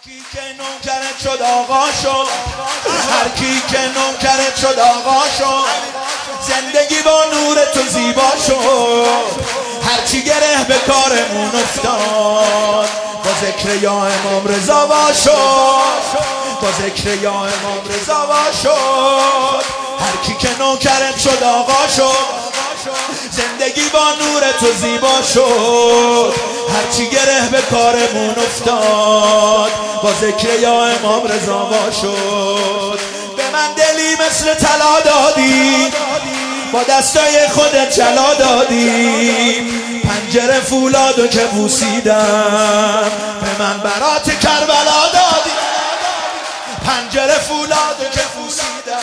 کی که نوکرت شد آقا شد، هر کی که نوکرت شد آقا شد، زندگی با نور تو زیبا شد. هرچی گره به کارمون افتاد، با ذکر یا امام رضا وا شد، با ذکر یا امام رضا وا شد. هر کی که نوکرت شد آقا شد، زندگی با نور تو زیبا شد. هرچی گره به کارمون افتاد، با ذکر یا امام رضا وا شد. به من دلی مثل طلا دادی، با دستای خودت جلا دادی. پنجره فولادو که بوسیدم، به من برات کربلا دادی. پنجره فولادو که بوسیدم،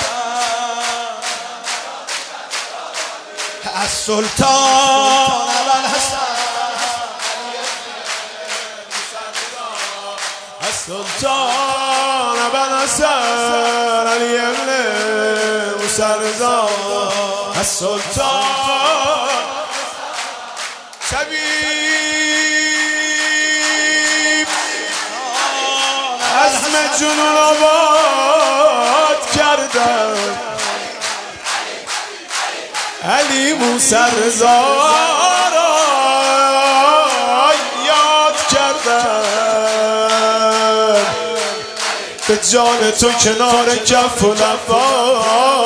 از سلطان ابوالحسن، از سلطان ابوالحسن علی ابن موسی رضا، از سلطان شبیب عزم جنون آباد کردم، علی موسی رضا را یاد کردم. به جان تو کنار کف و لباس،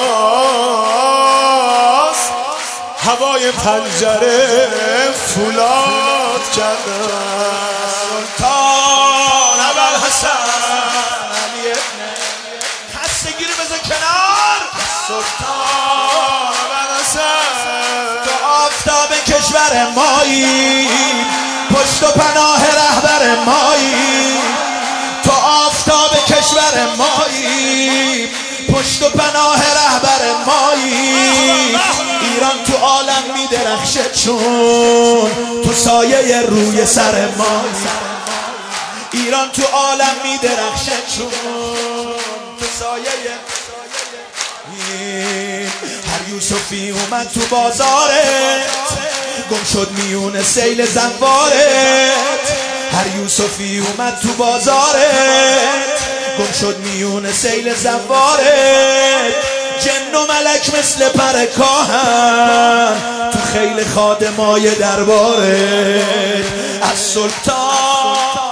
هوای پنجره فولاد کردم. سلطان ابوالحسن علی ابن، خستگی رو بذار کنار. سلطان ابوالحسن، تو آفتاب کشور مایی، پشت و پناه رهبر مایی. تو آفتاب کشور مایی، پشت و پناه رهبر مایی. ایران تو عالم میدرخشه چون تو سایه روی سر مایی. ایران تو عالم میدرخشه چون تو سایه. هر یوسفی اومد تو بازارت، گم شد میون سیل زنوارت. هر یوسفی اومد تو بازارت، گم شد میون سیل زنوارت. جن و ملک مثل پر کاهن تو خیل خادمای دربارت. از سلطان